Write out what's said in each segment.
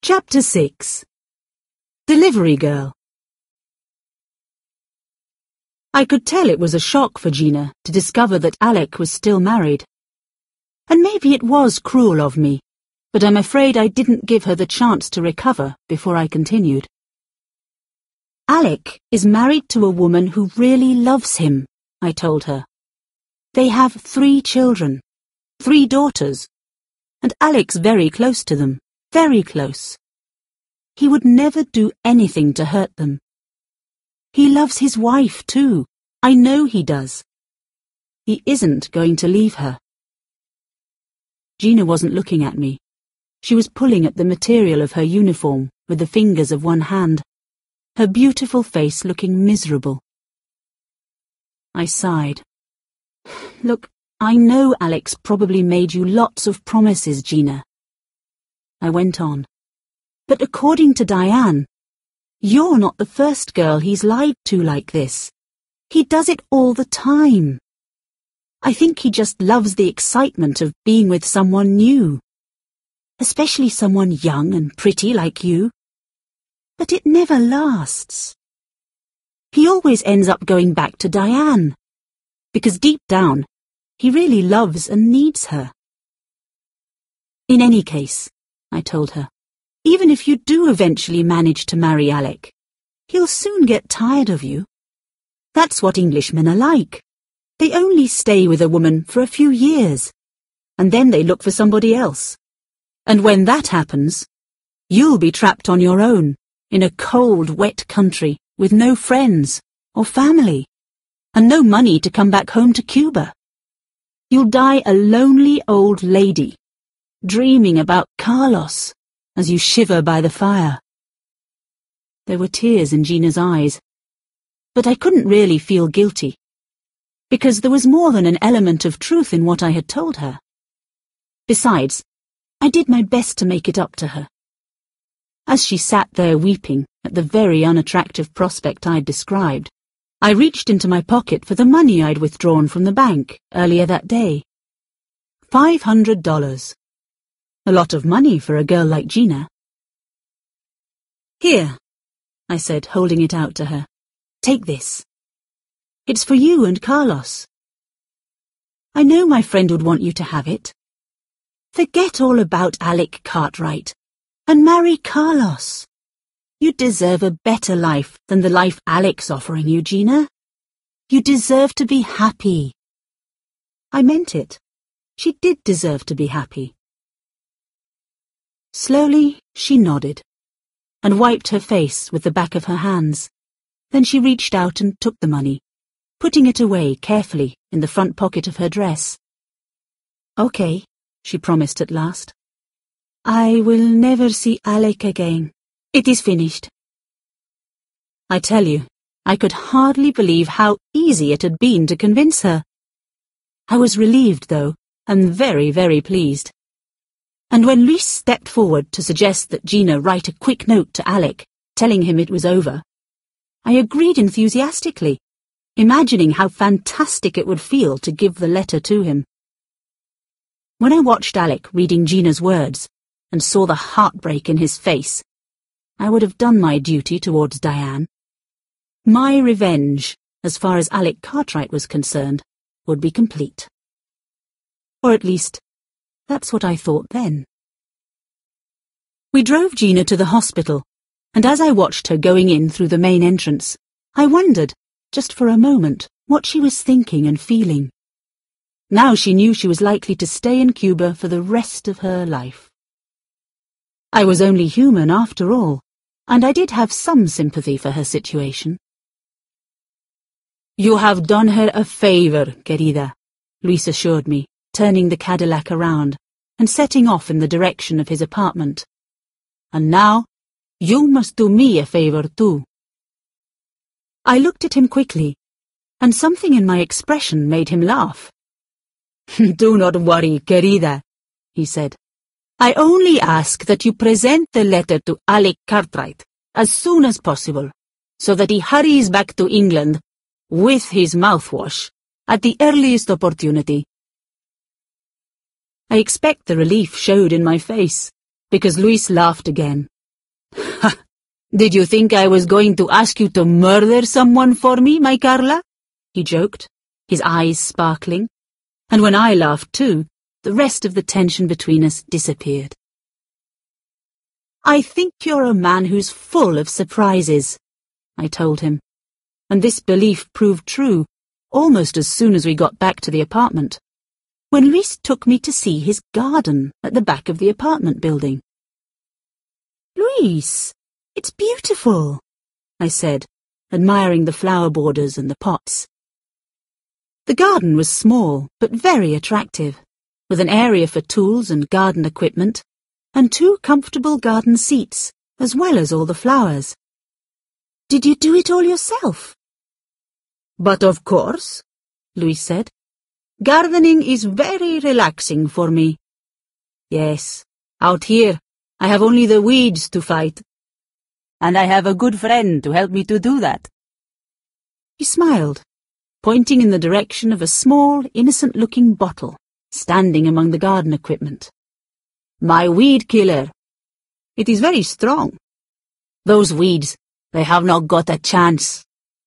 Chapter 6. Delivery Girl. I could tell it was a shock for Gina to discover that Alec was still married. And maybe it was cruel of me, but I'm afraid I didn't give her the chance to recover before I continued. Alec is married to a woman who really loves him, I told her. They have 3 children, 3 daughters, and Alec's very close to them, very close. He would never do anything to hurt them. He loves his wife too, I know he does. He isn't going to leave her. Gina wasn't looking at me. She was pulling at the material of her uniform with the fingers of one hand, her beautiful face looking miserable. I sighed. Look, I know Alex probably made you lots of promises, Gina. I went on. But according to Diane, you're not the first girl he's lied to like this. He does it all the time. I think he just loves the excitement of being with someone new. Especially someone young and pretty like you. But it never lasts. He always ends up going back to Diane. Because deep down, he really loves and needs her. In any case, I told her, even if you do eventually manage to marry Alec, he'll soon get tired of you. That's what Englishmen are like. They only stay with a woman for a few years, and then they look for somebody else. And when that happens, you'll be trapped on your own, in a cold, wet country, with no friends or family, and no money to come back home to Cuba. You'll die a lonely old lady, dreaming about Carlos as you shiver by the fire. There were tears in Gina's eyes, but I couldn't really feel guilty, because there was more than an element of truth in what I had told her. Besides, I did my best to make it up to her. As she sat there weeping at the very unattractive prospect I'd described, I reached into my pocket for the money I'd withdrawn from the bank earlier that day. $500. A lot of money for a girl like Gina. Here, I said, holding it out to her. Take this. It's for you and Carlos. I know my friend would want you to have it. Forget all about Alec Cartwright and marry Carlos. You deserve a better life than the life Alec's offering you, Gina. You deserve to be happy. I meant it. She did deserve to be happy. Slowly, she nodded and wiped her face with the back of her hands. Then she reached out and took the money, putting it away carefully in the front pocket of her dress. Okay, she promised at last. I will never see Alec again. It is finished. I tell you, I could hardly believe how easy it had been to convince her. I was relieved, though, and very, very pleased. And when Luis stepped forward to suggest that Gina write a quick note to Alec, telling him it was over, I agreed enthusiastically, imagining how fantastic it would feel to give the letter to him. When I watched Alec reading Gina's words and saw the heartbreak in his face, I would have done my duty towards Diane. My revenge, as far as Alec Cartwright was concerned, would be complete. Or at least, that's what I thought then. We drove Gina to the hospital, and as I watched her going in through the main entrance, I wondered, just for a moment, what she was thinking and feeling. Now she knew she was likely to stay in Cuba for the rest of her life. I was only human after all, and I did have some sympathy for her situation. You have done her a favor, querida, Luis assured me, turning the Cadillac around and setting off in the direction of his apartment. And now, you must do me a favor too. I looked at him quickly, and something in my expression made him laugh. Do not worry, querida, he said. I only ask that you present the letter to Alec Cartwright as soon as possible, so that he hurries back to England with his mouthwash at the earliest opportunity. I expect the relief showed in my face, because Luis laughed again, Did you think I was going to ask you to murder someone for me, my Carla? He joked, his eyes sparkling. And when I laughed too, the rest of the tension between us disappeared. I think you're a man who's full of surprises, I told him, and this belief proved true almost as soon as we got back to the apartment, when Luis took me to see his garden at the back of the apartment building. Luis, it's beautiful, I said, admiring the flower borders and the pots. The garden was small but very attractive, with an area for tools and garden equipment, and 2 comfortable garden seats, as well as all the flowers. Did you do it all yourself? But of course, Luis said. Gardening is very relaxing for me. Yes, out here, I have only the weeds to fight. And I have a good friend to help me to do that. He smiled, pointing in the direction of a small, innocent-looking bottle standing among the garden equipment. My weed killer. It is very strong. Those weeds, they have not got a chance.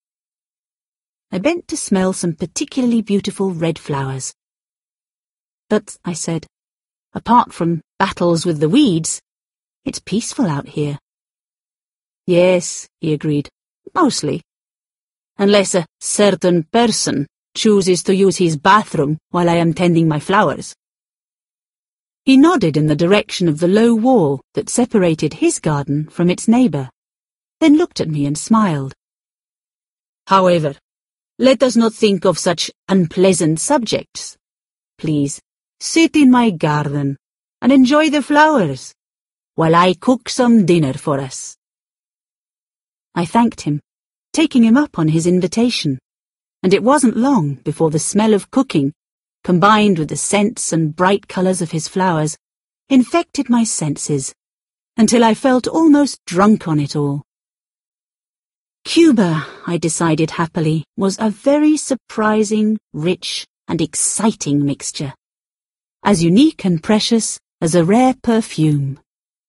I bent to smell some particularly beautiful red flowers. But, I said, apart from battles with the weeds, it's peaceful out here. Yes, he agreed, mostly. Unless a certain person chooses to use his bathroom while I am tending my flowers. He nodded in the direction of the low wall that separated his garden from its neighbour, then looked at me and smiled. However, let us not think of such unpleasant subjects. Please, sit in my garden and enjoy the flowers, while I cook some dinner for us. I thanked him, taking him up on his invitation, and it wasn't long before the smell of cooking, combined with the scents and bright colours of his flowers, infected my senses, until I felt almost drunk on it all. Cuba, I decided happily, was a very surprising, rich, and exciting mixture, as unique and precious as a rare perfume.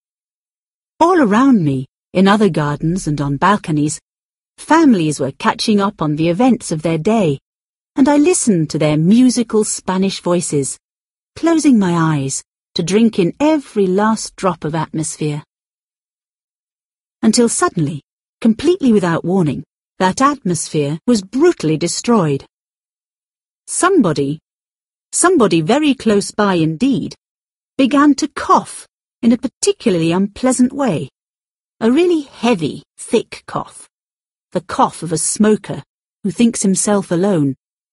All around me, in other gardens and on balconies, families were catching up on the events of their day, and I listened to their musical Spanish voices, closing my eyes to drink in every last drop of atmosphere. Until suddenly, completely without warning, that atmosphere was brutally destroyed. Somebody very close by indeed, began to cough in a particularly unpleasant way. A really heavy, thick cough. The cough of a smoker who thinks himself alone.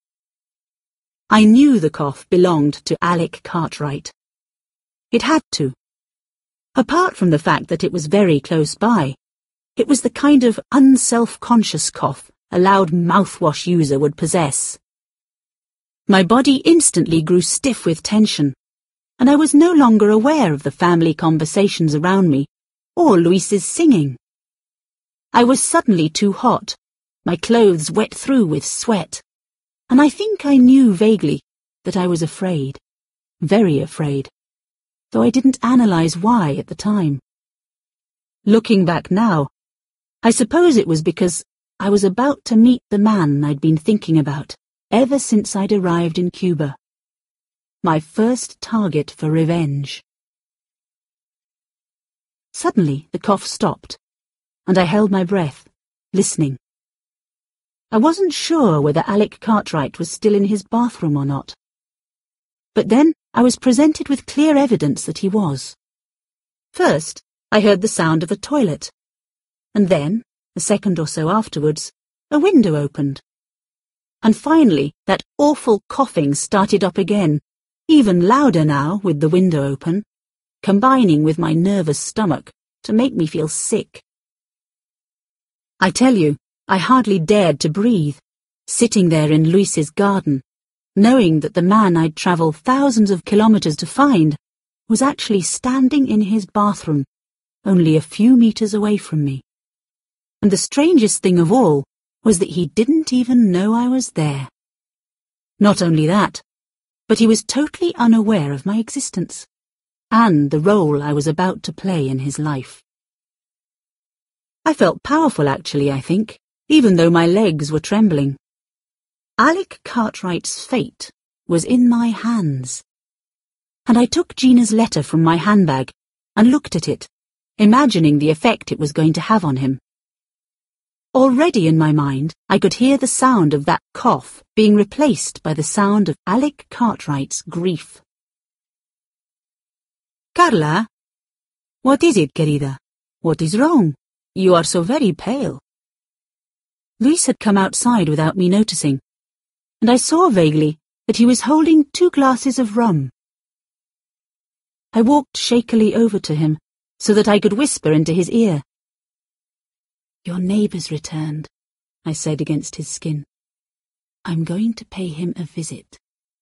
I knew the cough belonged to Alec Cartwright. It had to. Apart from the fact that it was very close by, it was the kind of unself-conscious cough a loud mouthwash user would possess. My body instantly grew stiff with tension, and I was no longer aware of the family conversations around me, or Luis's singing. I was suddenly too hot, my clothes wet through with sweat, and I think I knew vaguely that I was afraid, very afraid, though I didn't analyze why at the time. Looking back now, I suppose it was because I was about to meet the man I'd been thinking about ever since I'd arrived in Cuba. My first target for revenge. Suddenly the cough stopped, and I held my breath, listening. I wasn't sure whether Alec Cartwright was still in his bathroom or not. But then I was presented with clear evidence that he was. First, I heard the sound of a toilet, and then, a second or so afterwards, a window opened. And finally, that awful coughing started up again, even louder now with the window open, combining with my nervous stomach to make me feel sick. I tell you, I hardly dared to breathe, sitting there in Luis's garden, knowing that the man I'd travelled thousands of kilometres to find was actually standing in his bathroom, only a few metres away from me. And the strangest thing of all was that he didn't even know I was there. Not only that, but he was totally unaware of my existence, and the role I was about to play in his life. I felt powerful actually, I think, even though my legs were trembling. Alec Cartwright's fate was in my hands. And I took Gina's letter from my handbag and looked at it, imagining the effect it was going to have on him. Already in my mind, I could hear the sound of that cough being replaced by the sound of Alec Cartwright's grief. Carla? What is it, querida? What is wrong? You are so very pale. Luis had come outside without me noticing, and I saw vaguely that he was holding 2 glasses of rum. I walked shakily over to him so that I could whisper into his ear. Your neighbour's returned, I said against his skin. I'm going to pay him a visit.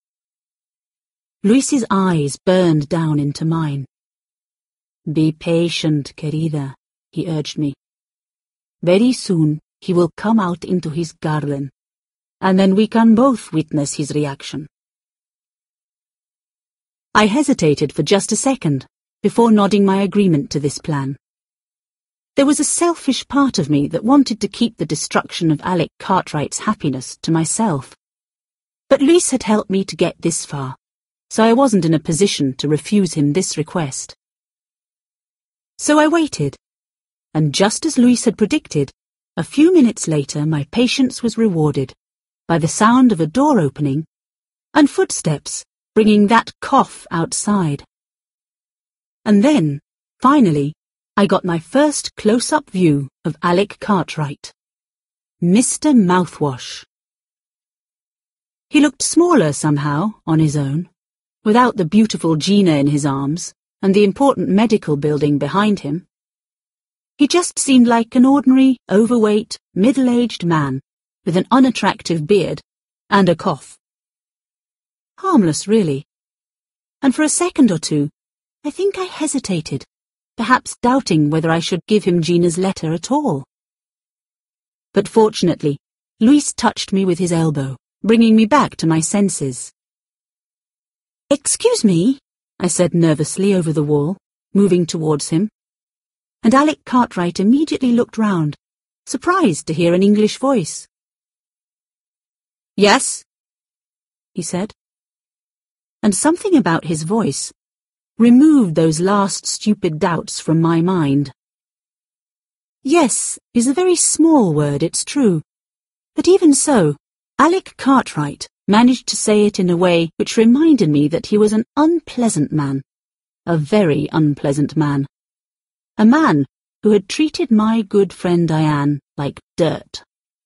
Luis's eyes burned down into mine. Be patient, querida, he urged me. Very soon he will come out into his garden, and then we can both witness his reaction. I hesitated for just a second before nodding my agreement to this plan. There was a selfish part of me that wanted to keep the destruction of Alec Cartwright's happiness to myself. But Luis had helped me to get this far, so I wasn't in a position to refuse him this request. So I waited, and just as Luis had predicted, a few minutes later my patience was rewarded by the sound of a door opening and footsteps bringing that cough outside. And then, finally, I got my first close-up view of Alec Cartwright. Mr. Mouthwash. He looked smaller somehow, on his own, without the beautiful Gina in his arms and the important medical building behind him. He just seemed like an ordinary, overweight, middle-aged man with an unattractive beard and a cough. Harmless, really. And for a second or two, I think I hesitated, perhaps doubting whether I should give him Gina's letter at all. But fortunately, Luis touched me with his elbow, bringing me back to my senses. Excuse me, I said nervously over the wall, moving towards him. And Alec Cartwright immediately looked round, surprised to hear an English voice. Yes, he said. And something about his voice removed those last stupid doubts from my mind. Yes is a very small word, it's true. But even so, Alec Cartwright managed to say it in a way which reminded me that he was an unpleasant man. A very unpleasant man. A man who had treated my good friend Diane like dirt.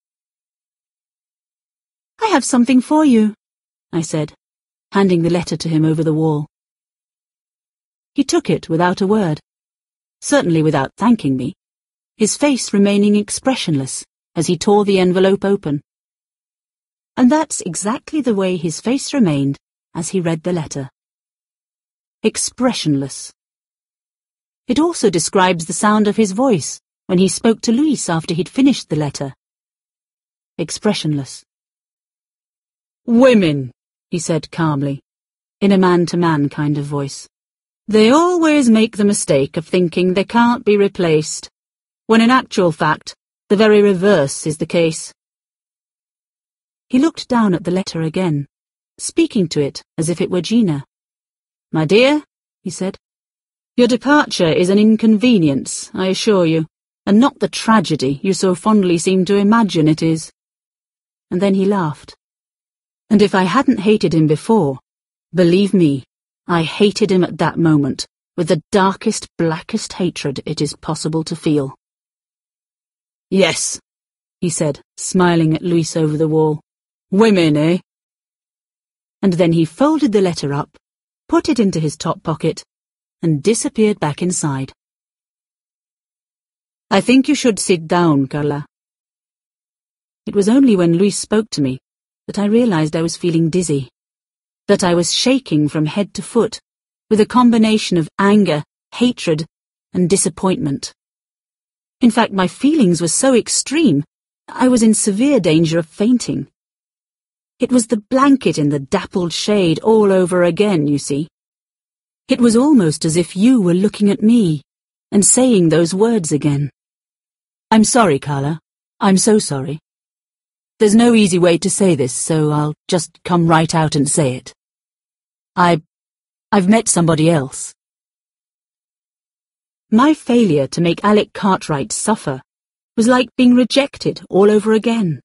I have something for you, I said, handing the letter to him over the wall. He took it without a word, certainly without thanking me, his face remaining expressionless as he tore the envelope open. And that's exactly the way his face remained as he read the letter. Expressionless. It also describes the sound of his voice when he spoke to Luis after he'd finished the letter. Expressionless. Women, he said calmly, in a man-to-man kind of voice. They always make the mistake of thinking they can't be replaced, when in actual fact, the very reverse is the case. He looked down at the letter again, speaking to it as if it were Gina. My dear, he said, your departure is an inconvenience, I assure you, and not the tragedy you so fondly seem to imagine it is. And then he laughed. And if I hadn't hated him before, believe me, I hated him at that moment with the darkest, blackest hatred it is possible to feel. Yes, he said, smiling at Luis over the wall. Women, eh? And then he folded the letter up, put it into his top pocket, and disappeared back inside. I think you should sit down, Carla. It was only when Luis spoke to me that I realized I was feeling dizzy, that I was shaking from head to foot, with a combination of anger, hatred, and disappointment. In fact, my feelings were so extreme, I was in severe danger of fainting. It was the blanket in the dappled shade all over again, you see. It was almost as if you were looking at me and saying those words again. I'm sorry, Carla. I'm so sorry. There's no easy way to say this, so I'll just come right out and say it. I've met somebody else. My failure to make Alec Cartwright suffer was like being rejected all over again.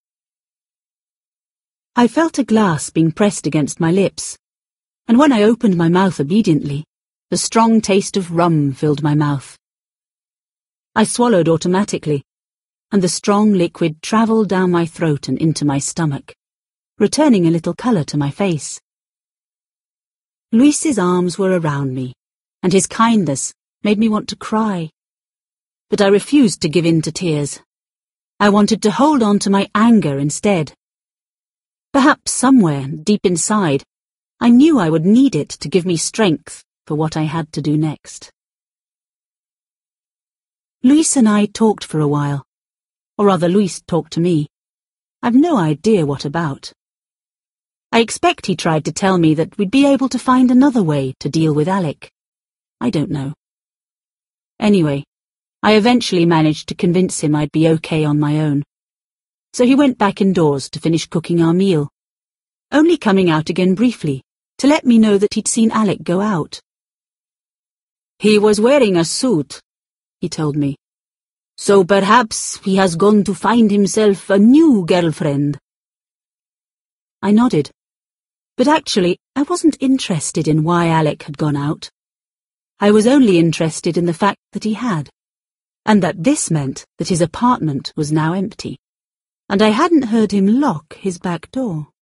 I felt a glass being pressed against my lips, and when I opened my mouth obediently, the strong taste of rum filled my mouth. I swallowed automatically, and the strong liquid travelled down my throat and into my stomach, returning a little colour to my face. Luis's arms were around me, and his kindness made me want to cry. But I refused to give in to tears. I wanted to hold on to my anger instead. Perhaps somewhere, deep inside, I knew I would need it to give me strength for what I had to do next. Luis and I talked for a while, or rather Luis talked to me. I've no idea what about. I expect he tried to tell me that we'd be able to find another way to deal with Alec. I don't know. Anyway, I eventually managed to convince him I'd be okay on my own. So he went back indoors to finish cooking our meal, only coming out again briefly to let me know that he'd seen Alec go out. He was wearing a suit, he told me. So perhaps he has gone to find himself a new girlfriend. I nodded, but actually I wasn't interested in why Alec had gone out. I was only interested in the fact that he had, and that this meant that his apartment was now empty, and I hadn't heard him lock his back door.